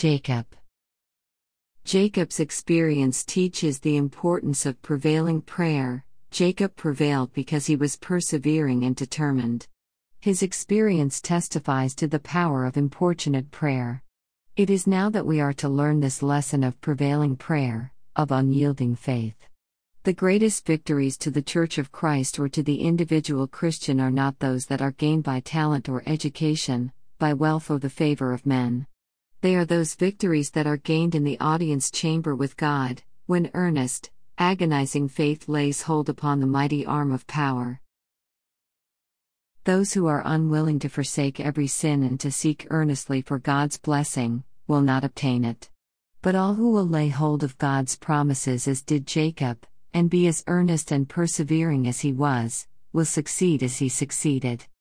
Jacob. Jacob's experience teaches the importance of prevailing prayer. Jacob prevailed because he was persevering and determined. His experience testifies to the power of importunate prayer. It is now that we are to learn this lesson of prevailing prayer, of unyielding faith. The greatest victories to the Church of Christ or to the individual Christian are not those that are gained by talent or education, by wealth or the favor of men. They are those victories that are gained in the audience chamber with God, when earnest, agonizing faith lays hold upon the mighty arm of power. Those who are unwilling to forsake every sin and to seek earnestly for God's blessing, will not obtain it. But all who will lay hold of God's promises as did Jacob, and be as earnest and persevering as he was, will succeed as he succeeded.